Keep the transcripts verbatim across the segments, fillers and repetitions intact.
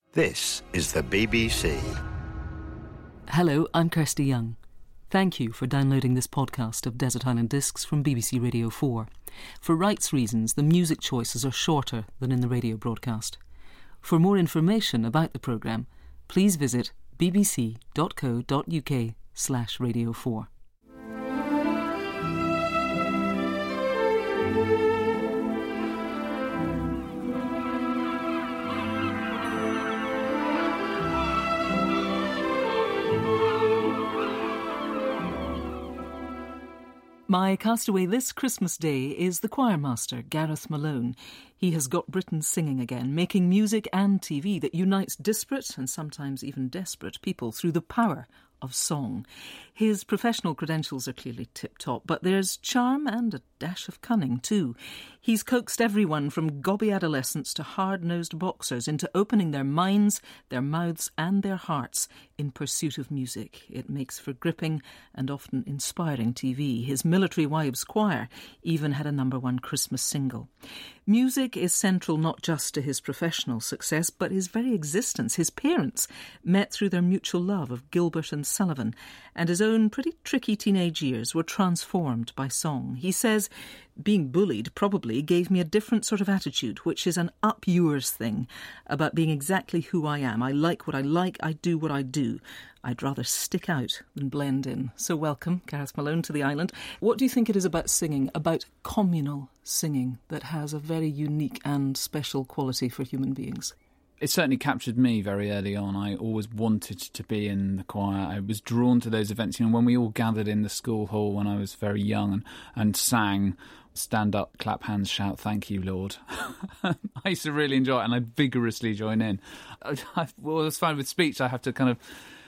This is the B B C. Hello, I'm Kirsty Young. Thank you for downloading this podcast of Desert Island Discs from B B C Radio four. For rights reasons, the music choices are shorter than in the radio broadcast. For more information about the programme, please visit bbc.co.uk slash radio four. My castaway this Christmas Day is the choirmaster, Gareth Malone. He has got Britain singing again, making music and T V that unites disparate and sometimes even desperate people through the power of song. His professional credentials are clearly tip-top, but there's charm and a dash of cunning too. He's coaxed everyone from gobby adolescents to hard-nosed boxers into opening their minds, their mouths and their hearts in pursuit of music. It makes for gripping and often inspiring T V. His Military Wives Choir even had a number one Christmas single. Music is central not just to his professional success, but his very existence. His parents met through their mutual love of Gilbert and Sullivan, and his own pretty tricky teenage years were transformed by song. He says, being bullied probably gave me a different sort of attitude, which is an up-yours thing, about being exactly who I am. I like what I like, I do what I do. I'd rather stick out than blend in. So welcome, Gareth Malone, to the island. What do you think it is about singing, about communal singing, that has a very unique and special quality for human beings? It certainly captured me very early on. I always wanted to be in the choir. I was drawn to those events. You know, when we all gathered in the school hall when I was very young and, and sang, stand up, clap hands, shout, thank you, Lord. I used to really enjoy it, and I'd vigorously join in. I, I, well, it's fine with speech. I have to kind of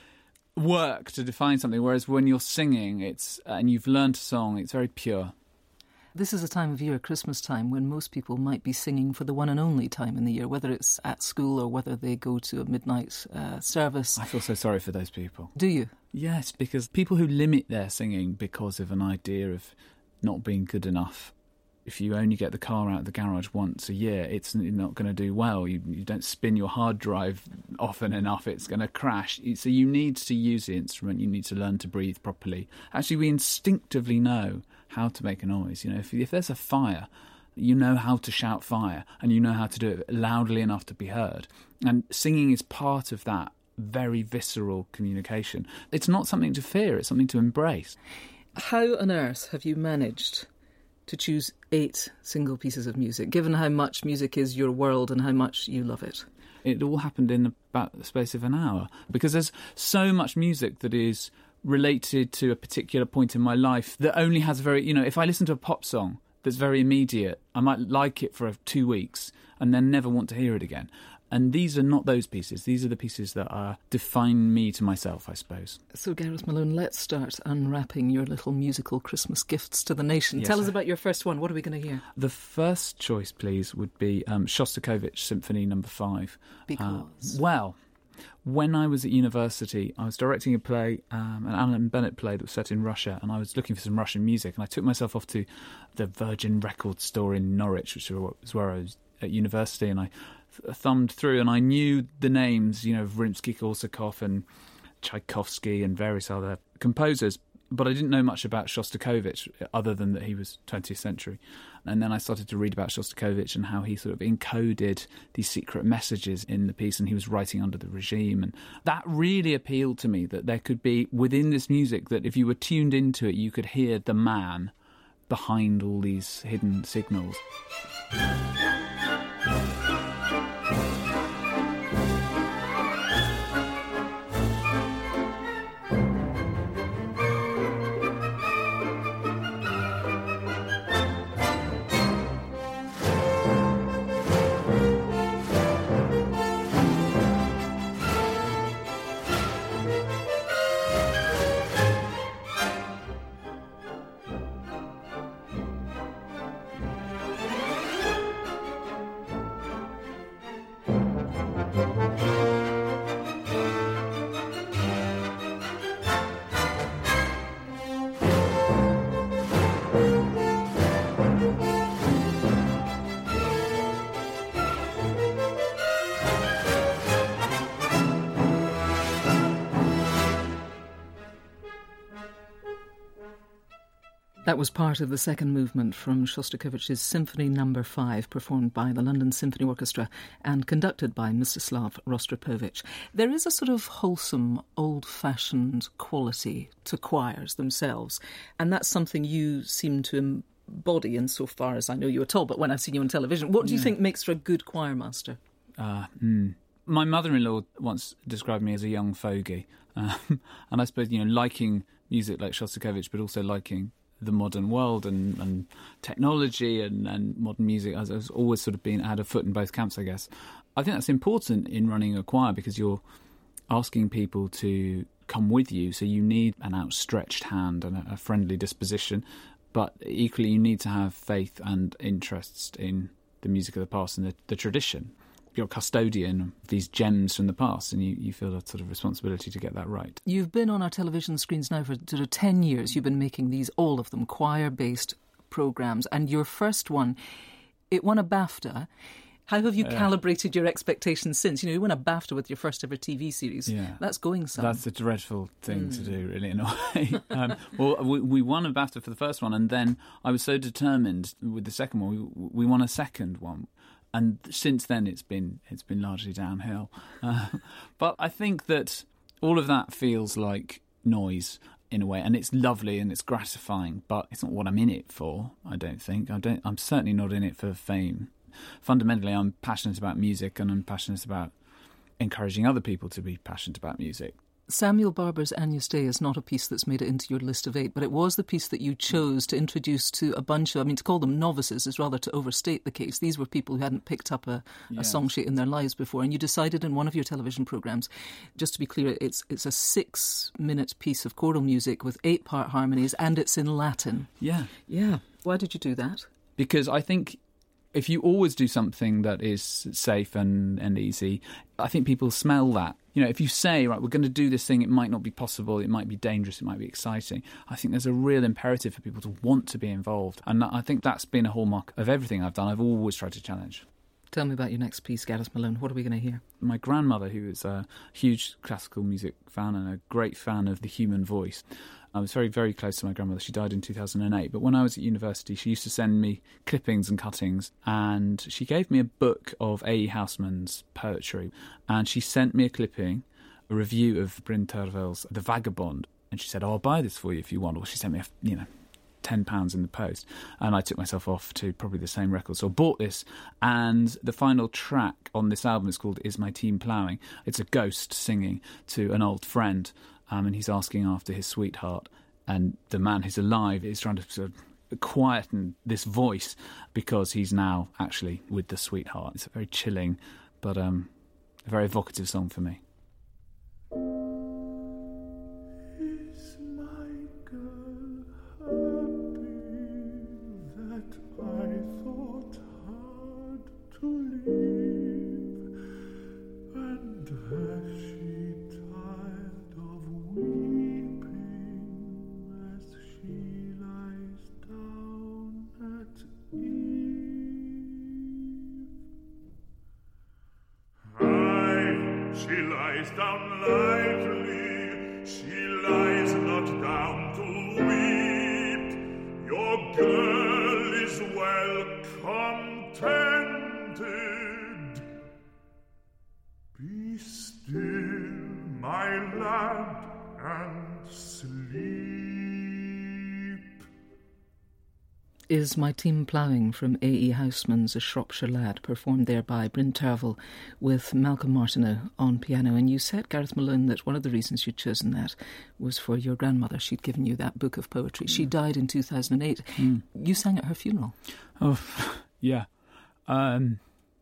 work to define something, whereas when you're singing, it's and you've learned a song, it's very pure. This is a time of year, Christmas time, when most people might be singing for the one and only time in the year, whether it's at school or whether they go to a midnight uh, service. I feel so sorry for those people. Do you? Yes, because people who limit their singing because of an idea of not being good enough. If you only get the car out of the garage once a year, it's not going to do well. You, you don't spin your hard drive often enough, it's going to crash. So you need to use the instrument, you need to learn to breathe properly. Actually, we instinctively know how to make a noise. You know, if, if there's a fire, you know how to shout fire, and you know how to do it loudly enough to be heard. And singing is part of that very visceral communication. It's not something to fear, it's something to embrace. How on earth have you managed to choose eight single pieces of music, given how much music is your world and how much you love it? It all happened in about the space of an hour, because there's so much music that is related to a particular point in my life that only has a very, you know, if I listen to a pop song that's very immediate, I might like it for two weeks and then never want to hear it again. And these are not those pieces. These are the pieces that uh, define me to myself, I suppose. So, Gareth Malone, let's start unwrapping your little musical Christmas gifts to the nation. Yes, Tell us sir. about your first one. What are we going to hear? The first choice, please, would be um, Shostakovich Symphony Number Five. Because? Uh, well, when I was at university, I was directing a play, um, an Alan Bennett play that was set in Russia, and I was looking for some Russian music, and I took myself off to the Virgin Records store in Norwich, which was where I was at university, and I thumbed through, and I knew the names, you know, of Rimsky-Korsakov and Tchaikovsky and various other composers, but I didn't know much about Shostakovich other than that he was twentieth century. And then I started to read about Shostakovich and how he sort of encoded these secret messages in the piece, and he was writing under the regime. And that really appealed to me, that there could be, within this music, that if you were tuned into it, you could hear the man behind all these hidden signals. That was part of the second movement from Shostakovich's Symphony Number Five, performed by the London Symphony Orchestra and conducted by Mstislav Rostropovich. There is a sort of wholesome, old-fashioned quality to choirs themselves, and that's something you seem to embody insofar as I know you at all, but when I've seen you on television. What do you Yeah. think makes for a good choir master? Uh, mm. My mother-in-law once described me as a young fogey, um, and I suppose, you know, liking music like Shostakovich, but also liking the modern world and, and technology and, and modern music. I've, I've always sort of been had a foot in both camps, I guess. I think that's important in running a choir because you're asking people to come with you, so you need an outstretched hand and a, a friendly disposition, but equally you need to have faith and interests in the music of the past and the, the tradition. You're a custodian of these gems from the past, and you, you feel a sort of responsibility to get that right. You've been on our television screens now for sort of ten years. You've been making these, all of them, choir-based programmes. And your first one, it won a BAFTA. How have you Yeah. calibrated your expectations since? You know, you won a BAFTA with your first ever T V series. Yeah. That's going some. That's a dreadful thing Mm. to do, really, in a way. um, well, we, we won a BAFTA for the first one, and then I was so determined with the second one. We, we won a second one. And since then, it's been it's been largely downhill. Uh, but I think that all of that feels like noise in a way, and it's lovely and it's gratifying. But it's not what I'm in it for. I don't think. I don't. I'm certainly not in it for fame. Fundamentally, I'm passionate about music, and I'm passionate about encouraging other people to be passionate about music. Samuel Barber's Agnus Dei is not a piece that's made it into your list of eight, but it was the piece that you chose to introduce to a bunch of, I mean, to call them novices is rather to overstate the case. These were people who hadn't picked up a, Yes. a song sheet in their lives before, and you decided in one of your television programmes, just to be clear, it's it's a six-minute piece of choral music with eight-part harmonies, and it's in Latin. Yeah. Yeah. Why did you do that? Because I think if you always do something that is safe and, and easy, I think people smell that. You know, if you say, right, we're going to do this thing, it might not be possible, it might be dangerous, it might be exciting. I think there's a real imperative for people to want to be involved. And I think that's been a hallmark of everything I've done. I've always tried to challenge. Tell me about your next piece, Gareth Malone. What are we going to hear? My grandmother, who was a huge classical music fan and a great fan of the human voice, I was very, very close to my grandmother. She died in two thousand eight. But when I was at university, she used to send me clippings and cuttings. And she gave me a book of A E Housman's poetry. And she sent me a clipping, a review of Bryn Terfel's The Vagabond. And she said, oh, I'll buy this for you if you want. Or she sent me, a, you know, ten pounds in the post. And I took myself off to probably the same record. So I bought this. And the final track on this album is called Is My Team Ploughing? It's a ghost singing to an old friend. Um, and he's asking after his sweetheart. And the man who's alive is trying to sort of quieten this voice because he's now actually with the sweetheart. It's a very chilling but um, a very evocative song for me. Is my girl happy that I thought hard to leave? And has she tired of weeping as she lies down at eve? Aye, she lies down lightly, she lies not down to weep. Your girl is well contented. Be still, my lad, and sleep. Is My Team Ploughing from A E Housman's A Shropshire Lad, performed there by Bryn Terfel with Malcolm Martineau on piano. And you said, Gareth Malone, that one of the reasons you'd chosen that was for your grandmother. She'd given you that book of poetry. She died in two thousand eight. Mm. You sang at her funeral. Oh, yeah. Um,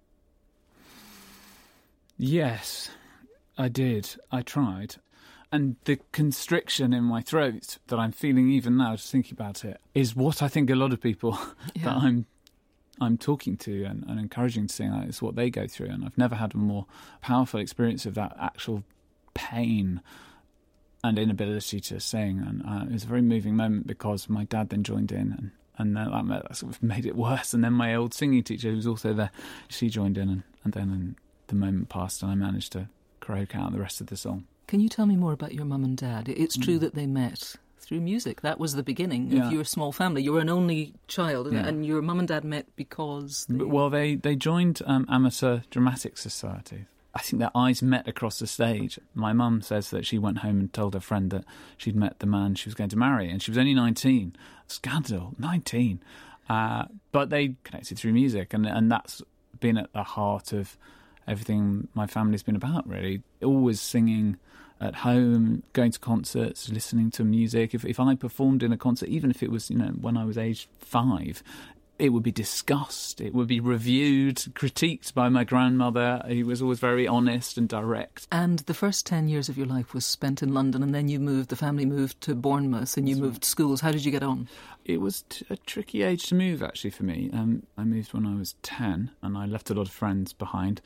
yes, I did. I tried. And the constriction in my throat that I'm feeling even now, just thinking about it, is what I think a lot of people yeah. that I'm I'm talking to and, and encouraging to sing, is what they go through. And I've never had a more powerful experience of that actual pain and inability to sing. And uh, it was a very moving moment because my dad then joined in, and, and that, that sort of made it worse. And then my old singing teacher, who was also there, she joined in, and, and then and the moment passed and I managed to croak out the rest of the song. Can you tell me more about your mum and dad? It's true mm. that they met through music. That was the beginning Yeah. of your small family. You were an only child, Yeah. and your mum and dad met because... They... Well, they, they joined um, Amateur Dramatic Society. I think their eyes met across the stage. My mum says that she went home and told her friend that she'd met the man she was going to marry, and she was only nineteen. Scandal, nineteen. Uh, but they connected through music, and and that's been at the heart of everything my family's been about, really. Always singing at home, going to concerts, listening to music. If if I performed in a concert, even if it was, you know, when I was aged five, it would be discussed, it would be reviewed, critiqued by my grandmother, who was always very honest and direct. And the first ten years of your life was spent in London, and then you moved, the family moved to Bournemouth, and you That's moved right. schools. How did you get on? It was t- a tricky age to move, actually, for me. Um, I moved when I was ten, and I left a lot of friends behind.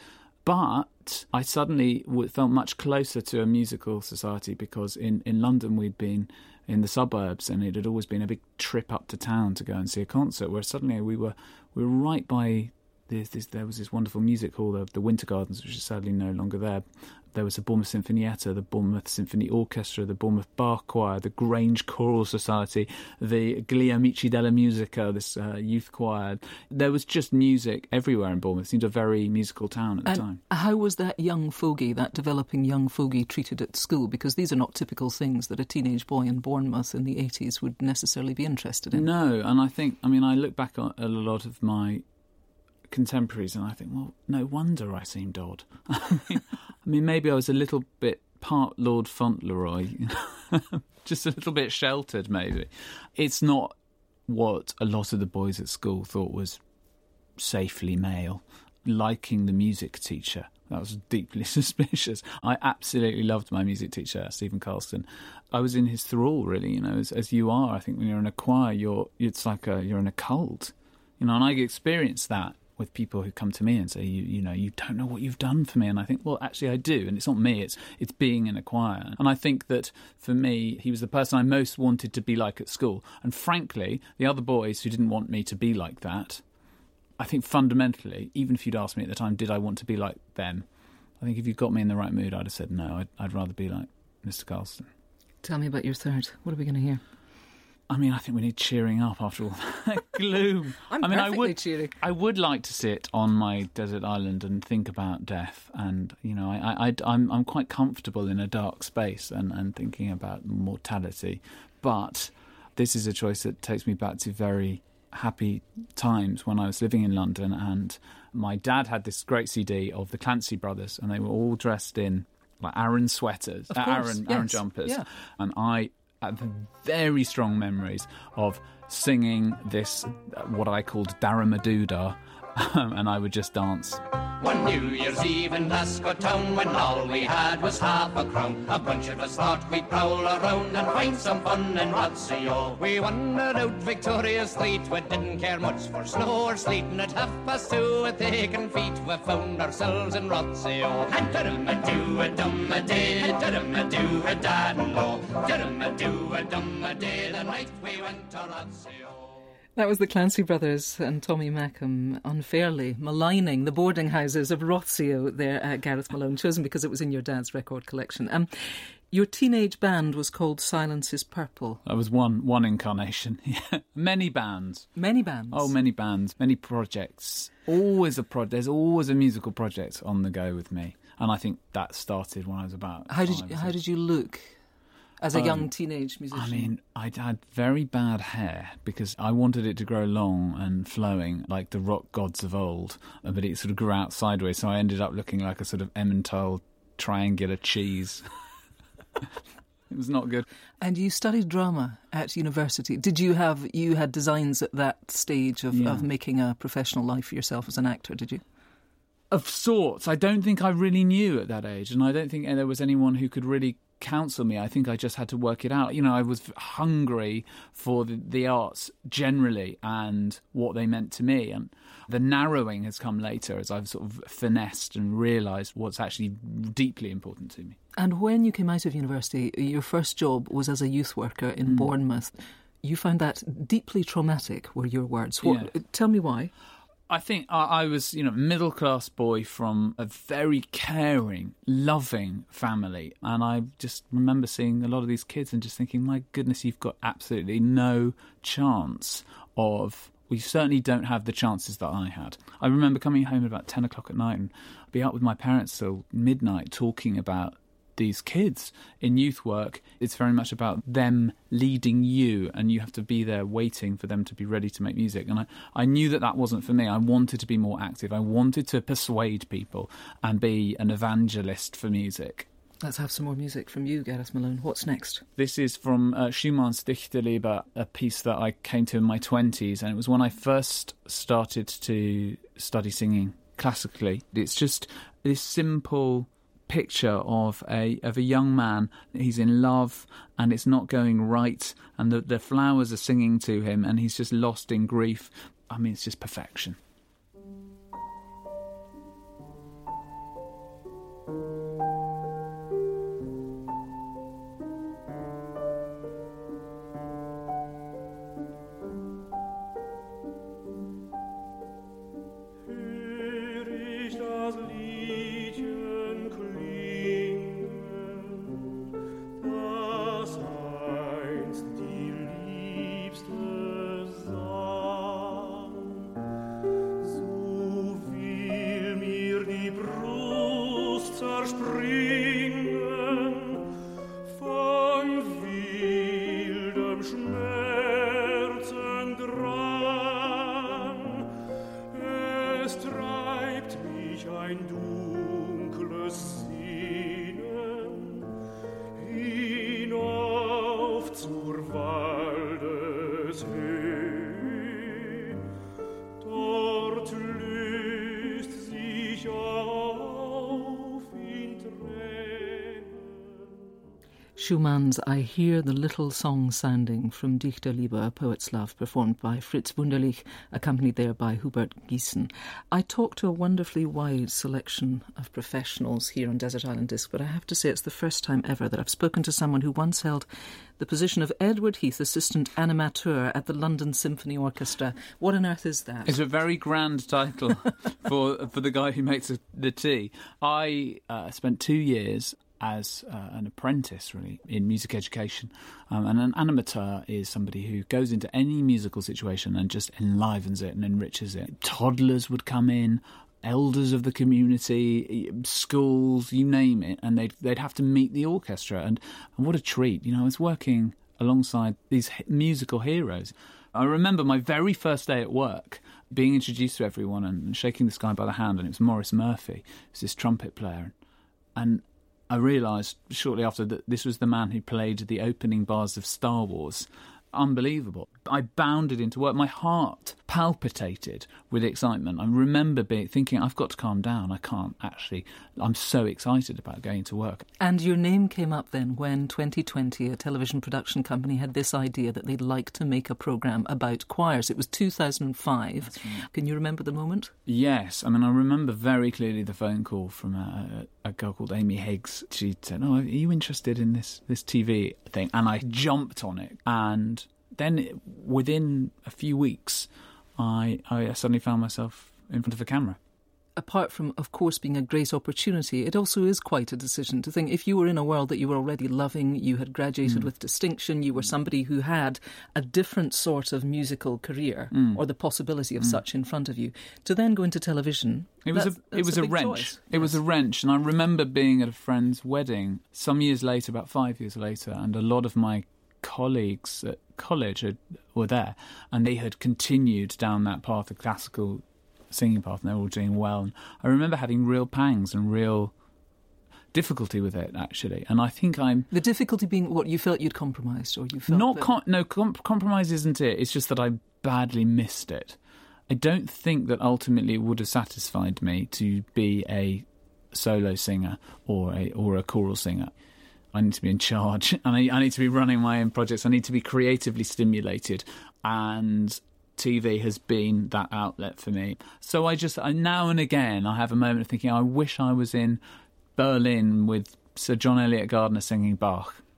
But I suddenly w- felt much closer to a musical society, because in, in London we'd been in the suburbs, and it had always been a big trip up to town to go and see a concert, where suddenly we were we were right by this, this there was this wonderful music hall, the, the Winter Gardens, which is sadly no longer there. There was the Bournemouth Sinfonietta, the Bournemouth Symphony Orchestra, the Bournemouth Bar Choir, the Grange Choral Society, the Gli Amici della Musica, this uh, youth choir. There was just music everywhere in Bournemouth. It seemed a very musical town at the and time. How was that young fogey, that developing young fogey, treated at school? Because these are not typical things that a teenage boy in Bournemouth in the eighties would necessarily be interested in. No, and I think, I mean, I look back at a lot of my contemporaries and I think, well, no wonder I seemed odd. I mean, I mean, maybe I was a little bit part Lord Fauntleroy, just a little bit sheltered, maybe. It's not what a lot of the boys at school thought was safely male. Liking the music teacher, that was deeply suspicious. I absolutely loved my music teacher, Stephen Carlston. I was in his thrall, really, you know, as, as you are. I think when you're in a choir, you're it's like a, you're in a cult, you know, and I experienced that with people who come to me and say, you you know, you don't know what you've done for me. And I think, well, actually I do. And it's not me, it's it's being in a choir. And I think that for me, he was the person I most wanted to be like at school. And frankly, the other boys who didn't want me to be like that, I think fundamentally, even if you'd asked me at the time, did I want to be like them? I think if you got me in the right mood, I'd have said no, I'd, I'd rather be like Mister Carlston. Tell me about your third. What are we going to hear? I mean, I think we need cheering up after all that gloom. I'm I mean, perfectly I would, cheery. I would like to sit on my desert island and think about death, and you know, I, I, I'm, I'm quite comfortable in a dark space and, and thinking about mortality. But this is a choice that takes me back to very happy times when I was living in London, and my dad had this great C D of the Clancy Brothers, and they were all dressed in like Aran sweaters, of uh, course, Aran, yes. Aran jumpers, yeah. and I have very strong memories of singing this, what I called Daramaduda, and I would just dance. One New Year's Eve in Glasgow town, when all we had was half a crown, a bunch of us thought we'd prowl around and find some fun in Rothsay. We wandered out Victoria Street, we didn't care much for snow or sleet, and at half past two with aching feet we found ourselves in Rothsay. And da-dum-a-doo-a-dum-a-day, da-dum-a-doo-a-da-no, da-dum-a-doo-a-dum-a-day, the night we went to Rothsay. That was the Clancy Brothers and Tommy Mackham unfairly maligning the boarding houses of Rothsay there at Gareth Malone, chosen because it was in your dad's record collection. Um, your teenage band was called Silence is Purple. That was one one incarnation. Yeah. Many bands. Many bands. Oh, many bands, many projects. Always a pro- There's always a musical project on the go with me. And I think that started when I was about How five, did you, How did you look as a um, young teenage musician? I mean, I had very bad hair because I wanted it to grow long and flowing like the rock gods of old, but it sort of grew out sideways, so I ended up looking like a sort of Emmentaler triangular cheese. It was not good. And you studied drama at university. Did you have, you had designs at that stage of, Yeah. of making a professional life for yourself as an actor, did you? Of sorts. I don't think I really knew at that age, and I don't think there was anyone who could really counsel me. I think I just had to work it out. You know, I was hungry for the, the arts generally and what they meant to me, and the narrowing has come later as I've sort of finessed and realised what's actually deeply important to me. And when you came out of university, your first job was as a youth worker in mm. Bournemouth. You found that deeply traumatic, were your words. What, yeah. Tell me why. I think I, I was, you know, middle-class boy from a very caring, loving family. And I just remember seeing a lot of these kids and just thinking, my goodness, you've got absolutely no chance of... We certainly don't have the chances that I had. I remember coming home at about ten o'clock at night and I'd be out with my parents till midnight talking about these kids in youth work. It's very much about them leading you, and you have to be there waiting for them to be ready to make music. And I, I knew that that wasn't for me. I wanted to be more active. I wanted to persuade people and be an evangelist for music. Let's have some more music from you, Gareth Malone. What's next? This is from uh, Schumann's Dichterliebe, a piece that I came to in my twenties, and it was when I first started to study singing classically. It's just this simple picture of a of a young man. He's in love and it's not going right, and the, the flowers are singing to him, and he's just lost in grief. I mean, it's just perfection. Schumann's I Hear the Little Song Sounding from Dichterliebe, A Poet's Love, performed by Fritz Wunderlich, accompanied there by Hubert Gießen. I talked to a wonderfully wide selection of professionals here on Desert Island Disc, but I have to say it's the first time ever that I've spoken to someone who once held the position of Edward Heath, Assistant Animateur at the London Symphony Orchestra. What on earth is that? It's a very grand title for for the guy who makes the tea. I uh, spent two years as uh, an apprentice, really, in music education. Um, and an animateur is somebody who goes into any musical situation and just enlivens it and enriches it. Toddlers would come in, elders of the community, schools, you name it, and they'd, they'd have to meet the orchestra. And, and what a treat. You know, I was working alongside these musical heroes. I remember my very first day at work being introduced to everyone and shaking this guy by the hand, and it was Maurice Murphy, who's this trumpet player. And I realised shortly after that this was the man who played the opening bars of Star Wars. Unbelievable. I bounded into work. My heart palpitated with excitement. I remember being, thinking, I've got to calm down. I can't actually. I'm so excited about going to work. And your name came up then when twenty twenty, a television production company, had this idea that they'd like to make a programme about choirs. It was two thousand five. That's right. Can you remember the moment? Yes. I mean, I remember very clearly the phone call from a, a girl called Amy Higgs. She said, oh, are you interested in this, this T V thing? And I jumped on it. And then within a few weeks, I, I suddenly found myself in front of a camera. Apart from, of course, being a great opportunity, it also is quite a decision to think if you were in a world that you were already loving, you had graduated mm. with distinction, you were somebody who had a different sort of musical career mm. or the possibility of mm. such in front of you, to then go into television. It was that's, a that's it was a, a wrench. Choice. It yes. was a wrench, and I remember being at a friend's wedding some years later, about five years later, and a lot of my colleagues at college had, were there, and they had continued down that path, the classical singing path, and they were all doing well. And I remember having real pangs and real difficulty with it, actually. And I think I'm... The difficulty being what, you felt you'd compromised, or you felt... Not that... com- no, com- compromise isn't it. It's just that I badly missed it. I don't think that ultimately it would have satisfied me to be a solo singer or a or a choral singer. I need to be in charge, and I, I need to be running my own projects. I need to be creatively stimulated, and T V has been that outlet for me. So I just, I, now and again, I have a moment of thinking, I wish I was in Berlin with Sir John Eliot Gardner singing Bach.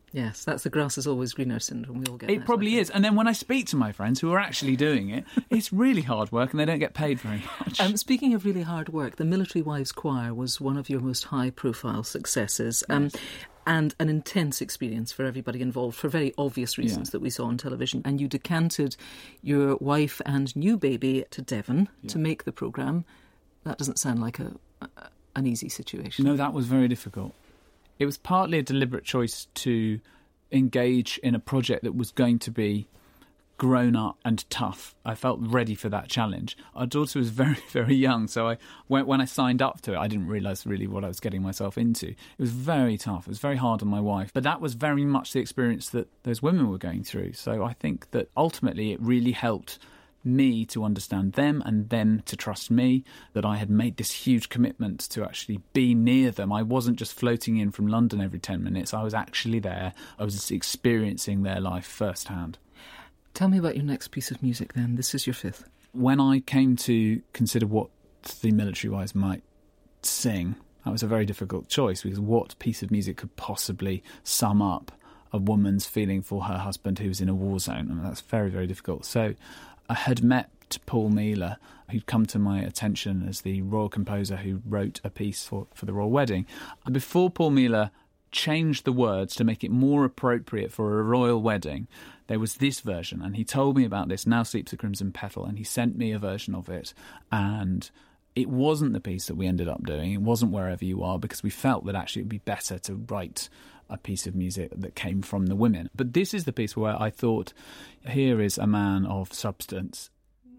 Yes, that's the grass is always greener syndrome. We all get It that, probably is. And then when I speak to my friends who are actually doing it, it's really hard work and they don't get paid very much. Um, speaking of really hard work, the Military Wives Choir was one of your most high-profile successes. Um, Yes. And an intense experience for everybody involved, for very obvious reasons Yeah. that we saw on television. And you decanted your wife and new baby to Devon Yeah. to make the programme. That doesn't sound like a, a an easy situation. No, that was very difficult. It was partly a deliberate choice to engage in a project that was going to be grown up and tough. I felt ready for that challenge. Our daughter was very, very young, so I when, when I signed up to it, I didn't realise really what I was getting myself into. It was very tough. It was very hard on my wife. But that was very much the experience that those women were going through. So I think that ultimately it really helped me to understand them and them to trust me, that I had made this huge commitment to actually be near them. I wasn't just floating in from London every ten minutes. I was actually there. I was experiencing their life firsthand. Tell me about your next piece of music then. This is your fifth. When I came to consider what the Military Wives might sing, that was a very difficult choice, because what piece of music could possibly sum up a woman's feeling for her husband who was in a war zone? I mean, that's very, very difficult. So I had met Paul Mealer, who'd come to my attention as the royal composer who wrote a piece for, for the royal wedding. And before Paul Mealer changed the words to make it more appropriate for a royal wedding, there was this version, and he told me about this, Now Sleeps the Crimson Petal, and he sent me a version of it, and it wasn't the piece that we ended up doing. It wasn't Wherever You Are, because we felt that actually it would be better to write a piece of music that came from the women. But this is the piece where I thought, here is a man of substance.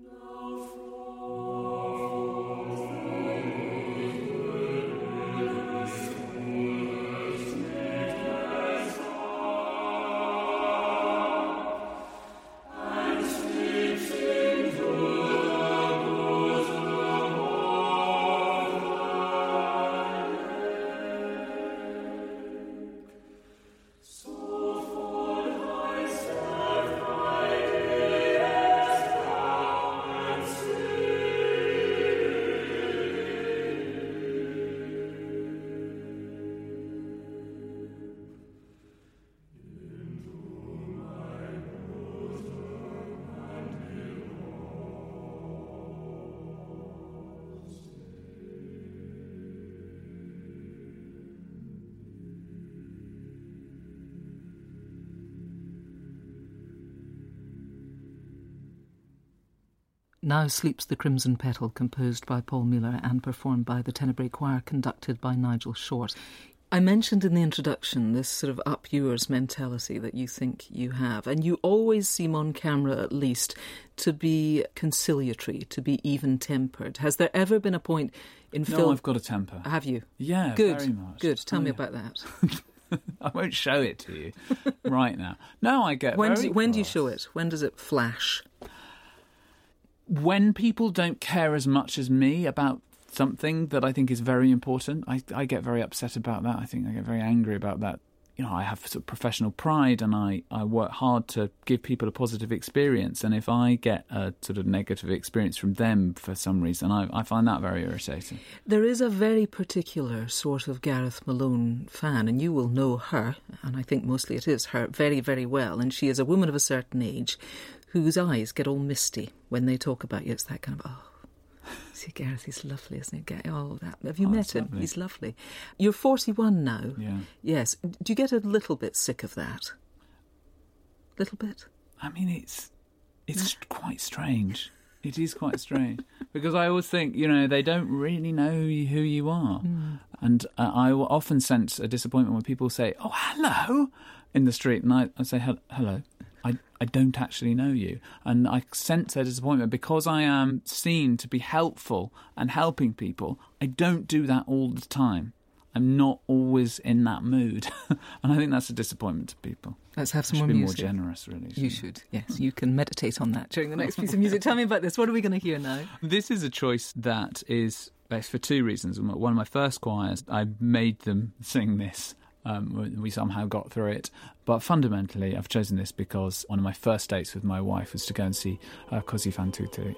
Now Sleeps the Crimson Petal, composed by Paul Mealer and performed by the Tenebrae Choir, conducted by Nigel Short. I mentioned in the introduction this sort of up yours mentality that you think you have, and you always seem on camera at least to be conciliatory, to be even-tempered. Has there ever been a point in No, film... I've got a temper. Have you? Yeah, Good. very much. Good. Tell Oh, me yeah. about that. I won't show it to you right now. No, I get When, very do, when do you cross. show it? When does it flash? When people don't care as much as me about something that I think is very important, I, I get very upset about that. I think I get very angry about that. You know, I have sort of professional pride, and I, I work hard to give people a positive experience. And if I get a sort of negative experience from them for some reason, I, I find that very irritating. There is a very particular sort of Gareth Malone fan, and you will know her, and I think mostly it is her, very, very well. And she is a woman of a certain age whose eyes get all misty when they talk about you. It's that kind of, oh, see, Gareth, he's lovely, isn't he? Gareth, oh, that. Have you Oh, met that's him? lovely. He's lovely. You're forty-one now. Yeah. Yes. Do you get a little bit sick of that? Little bit? I mean, it's it's quite strange. It is quite strange because I always think, you know, they don't really know who you, who you are. Mm. And uh, I will often sense a disappointment when people say, oh, hello, in the street. And I, I say, "Hel- hello, I, I don't actually know you. And I sense their disappointment because I am seen to be helpful and helping people. I don't do that all the time. I'm not always in that mood. And I think that's a disappointment to people. Let's have I some should more be music. more generous, really. You should, yes. You can meditate on that during the next piece of music. Tell me about this. What are we going to hear now? This is a choice that is based for two reasons. One of my first choirs, I made them sing this. Um, we somehow got through it. But fundamentally, I've chosen this because one of my first dates with my wife was to go and see uh, Così fan tutte.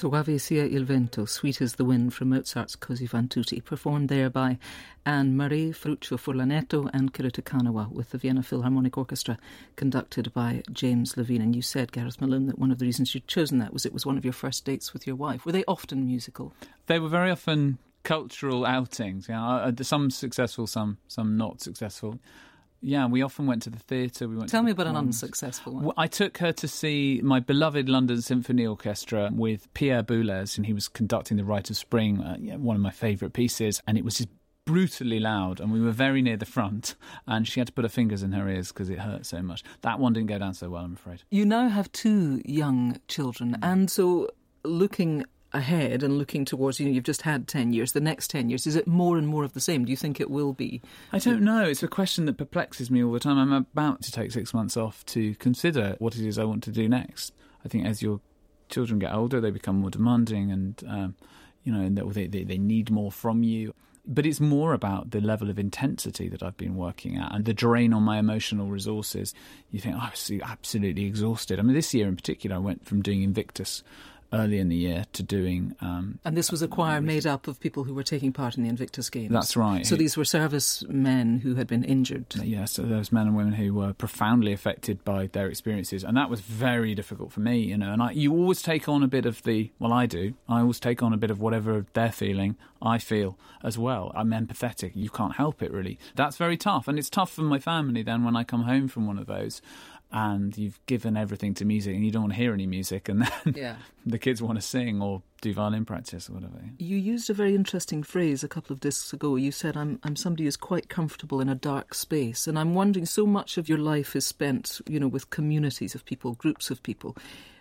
Soave sia il vento, sweet is the wind from Mozart's Così fan tutti, performed there by Anne Murray, Ferruccio Furlanetto and Kirita Kanawa with the Vienna Philharmonic Orchestra, conducted by James Levine. And you said, Gareth Malone, that one of the reasons you'd chosen that was it was one of your first dates with your wife. Were they often musical? They were very often cultural outings. Yeah, some successful, some some not successful. Yeah, we often went to the theatre. We went. Tell to me the about an proms. unsuccessful one. Well, I took her to see my beloved London Symphony Orchestra with Pierre Boulez, and he was conducting The Rite of Spring, uh, yeah, one of my favourite pieces, and it was just brutally loud, and we were very near the front, and she had to put her fingers in her ears because it hurt so much. That one didn't go down so well, I'm afraid. You now have two young children, and so looking ahead and looking towards, you know, you've just had ten years, the next ten years, is it more and more of the same? Do you think it will be? I don't know. It's a question that perplexes me all the time. I'm about to take six months off to consider what it is I want to do next. I think as your children get older, they become more demanding and, um, you know, and they, they, they need more from you. But it's more about the level of intensity that I've been working at and the drain on my emotional resources. You think, oh, I was absolutely exhausted. I mean, this year in particular, I went from doing Invictus early in the year to doing... Um, and this was a choir made up of people who were taking part in the Invictus Games. That's right. So these were servicemen who had been injured. Yeah, so those men and women who were profoundly affected by their experiences. And that was very difficult for me, you know. And I, you always take on a bit of the... Well, I do. I always take on a bit of whatever they're feeling, I feel as well. I'm empathetic. You can't help it, really. That's very tough. And it's tough for my family then when I come home from one of those and you've given everything to music and you don't want to hear any music, and then yeah. the kids want to sing or do violin practice or whatever. You used a very interesting phrase a couple of discs ago. You said, I'm I'm somebody who's quite comfortable in a dark space. And I'm wondering, so much of your life is spent, you know, with communities of people, groups of people.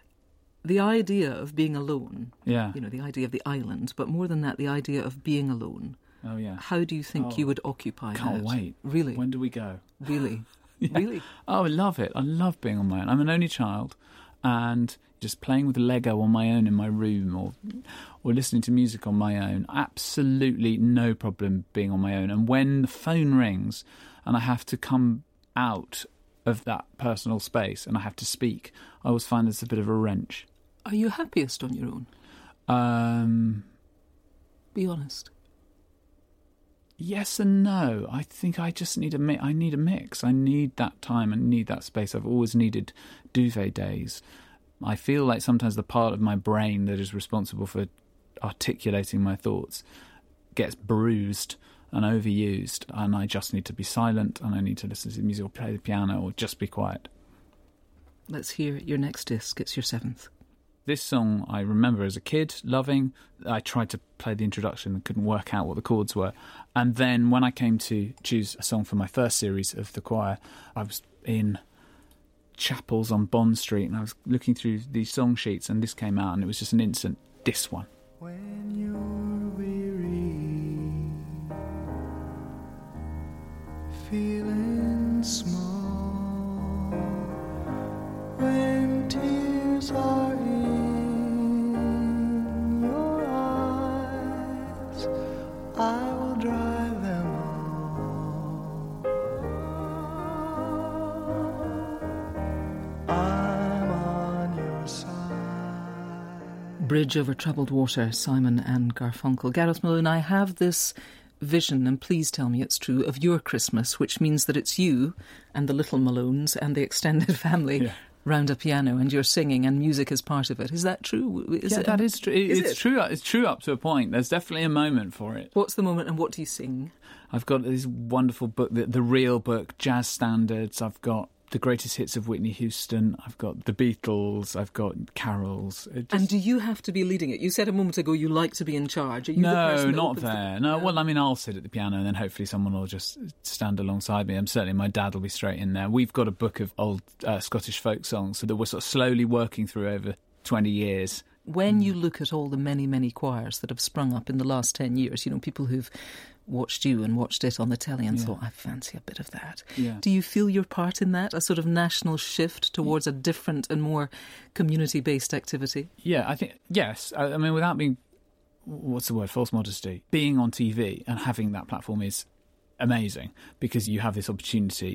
The idea of being alone, yeah. you know, the idea of the island, but more than that, the idea of being alone. Oh, yeah. How do you think oh, you would occupy can't that? Can't wait. Really? When do we go? Really? Yeah. Really? Oh, I love it. I love being on my own. I'm an only child, and just playing with Lego on my own in my room or or listening to music on my own, absolutely no problem being on my own. And when the phone rings and I have to come out of that personal space and I have to speak, I always find there's a bit of a wrench. Are you happiest on your own? Um, Be honest. Yes and no. I think I just need a mi- I need a mix. I need that time and need that space. I've always needed duvet days. I feel like sometimes the part of my brain that is responsible for articulating my thoughts gets bruised and overused, and I just need to be silent and I need to listen to music or play the piano or just be quiet. Let's hear your next disc. It's your seventh. This song I remember as a kid loving. I tried to play the introduction and couldn't work out what the chords were. And then when I came to choose a song for my first series of the choir, I was in chapels on Bond Street and I was looking through these song sheets and this came out and it was just an instant, this one. When you're weary, feeling small, when tears are in your eyes, I will dry them all. I'm on your side. Bridge Over Troubled Water, Simon and Garfunkel. Gareth Malone, I have this vision, and please tell me it's true, of your Christmas, which means that it's you and the little Malones and the extended family yeah. round a piano and you're singing and music is part of it. Is that true? Is yeah, it, that is true. Is it's it? true. It's true up to a point. There's definitely a moment for it. What's the moment and what do you sing? I've got this wonderful book, the, the real book, Jazz Standards. I've got the greatest hits of Whitney Houston. I've got the Beatles. I've got carols. Just... And do you have to be leading it? You said a moment ago you like to be in charge. Are you no, the person not that there. The... No, well, I mean, I'll sit at the piano and then hopefully someone will just stand alongside me. I'm certainly my dad will be straight in there. We've got a book of old uh, Scottish folk songs that we're sort of slowly working through over twenty years. When you look at all the many, many choirs that have sprung up in the last ten years, you know, people who've watched you and watched it on the telly and yeah. thought, I fancy a bit of that. Yeah. Do you feel your part in that, a sort of national shift towards a different and more community-based activity? Yeah, I think, yes. I, I mean, without being, what's the word, false modesty, being on T V and having that platform is amazing because you have this opportunity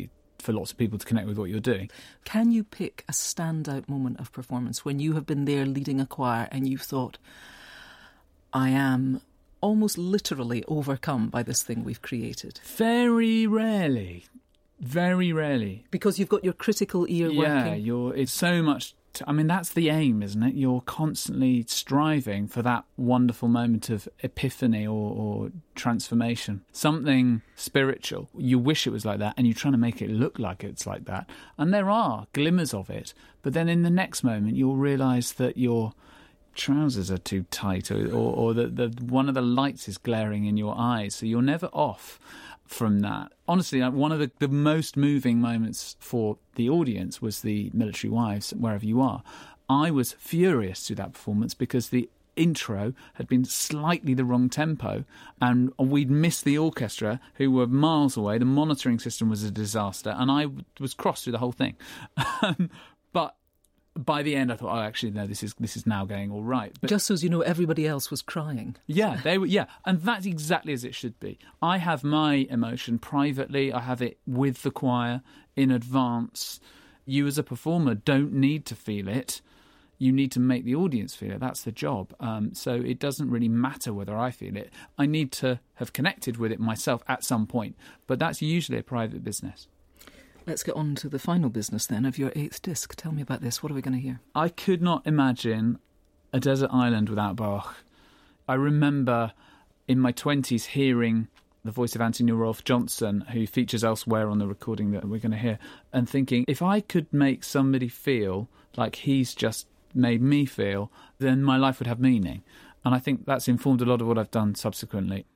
for lots of people to connect with what you're doing. Can you pick a standout moment of performance when you have been there leading a choir and you've thought, I am almost literally overcome by this thing we've created? Very rarely. Very rarely. Because you've got your critical ear yeah, working? Yeah, you're. It's so much... I mean, that's the aim, isn't it? You're constantly striving for that wonderful moment of epiphany or, or transformation. Something spiritual. You wish it was like that, and you're trying to make it look like it's like that. And there are glimmers of it. But then in the next moment, you'll realise that your trousers are too tight, or, or, or that the, one of the lights is glaring in your eyes. So you're never off from that. Honestly, one of the, the most moving moments for the audience was the Military Wives, Wherever You Are. I was furious through that performance because the intro had been slightly the wrong tempo and we'd missed the orchestra who were miles away. The monitoring system was a disaster and I was cross through the whole thing. But by the end, I thought, oh, actually, no, this is this is now going all right. But just as you know, everybody else was crying. Yeah, they were. Yeah, and that's exactly as it should be. I have my emotion privately. I have it with the choir in advance. You, as a performer, don't need to feel it. You need to make the audience feel it. That's the job. Um, so it doesn't really matter whether I feel it. I need to have connected with it myself at some point. But that's usually a private business. Let's get on to the final business then of your eighth disc. Tell me about this. What are we going to hear? I could not imagine a desert island without Bach. I remember in my twenties hearing the voice of Anthony Rolfe Johnson, who features elsewhere on the recording that we're going to hear, and thinking, if I could make somebody feel like he's just made me feel, then my life would have meaning. And I think that's informed a lot of what I've done subsequently.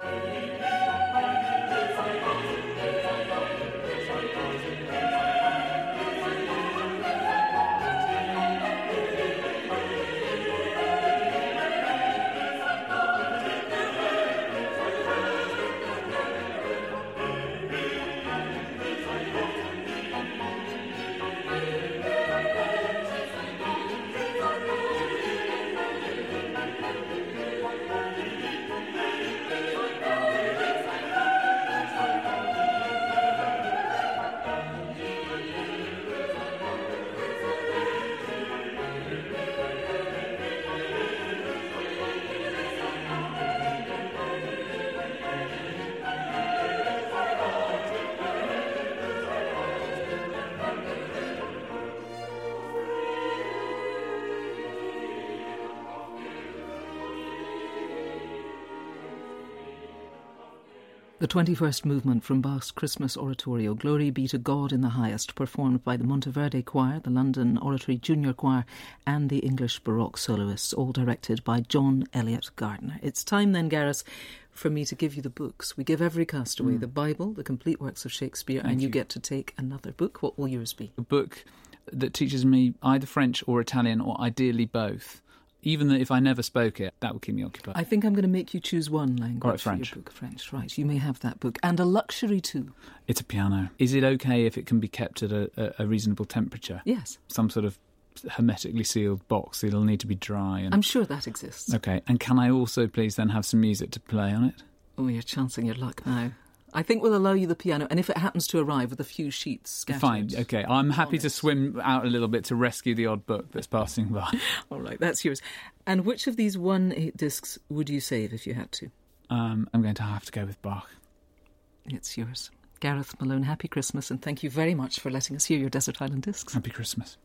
The twenty-first movement from Bach's Christmas Oratorio, Glory Be to God in the Highest, performed by the Monteverde Choir, the London Oratory Junior Choir and the English Baroque Soloists, all directed by John Elliott Gardner. It's time then, Gareth, for me to give you the books. We give every castaway mm. the Bible, the complete works of Shakespeare, Thank and you, you get to take another book. What will yours be? A book that teaches me either French or Italian, or ideally both. Even if I never spoke it, that would keep me occupied. I think I'm going to make you choose one language right, French. for your book. French, right. You may have that book. And a luxury too. It's a piano. Is it okay if it can be kept at a, a reasonable temperature? Yes. Some sort of hermetically sealed box. It'll need to be dry. And... I'm sure that exists. Okay. And can I also please then have some music to play on it? Oh, you're chancing your luck now. I think we'll allow you the piano, and if it happens to arrive with a few sheets scattered... Fine, OK. I'm happy to swim out a little bit to rescue the odd book that's passing by. All right, that's yours. And which of these one eight discs would you save if you had to? Um, I'm going to have to go with Bach. It's yours. Gareth Malone, happy Christmas, and thank you very much for letting us hear your Desert Island discs. Happy Christmas.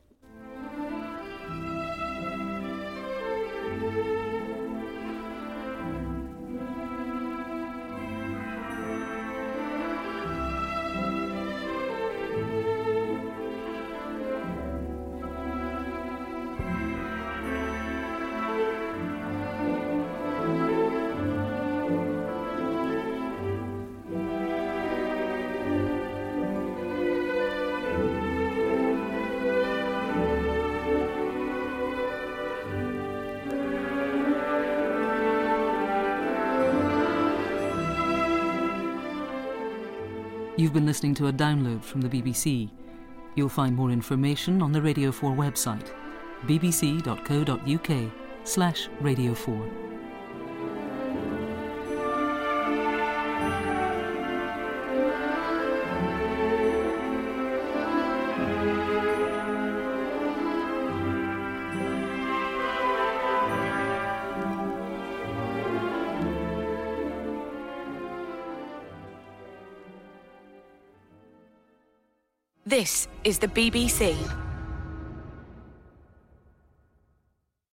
You've been listening to a download from the B B C. You'll find more information on the Radio four website, bbc.co.uk slash Radio 4. This is the B B C.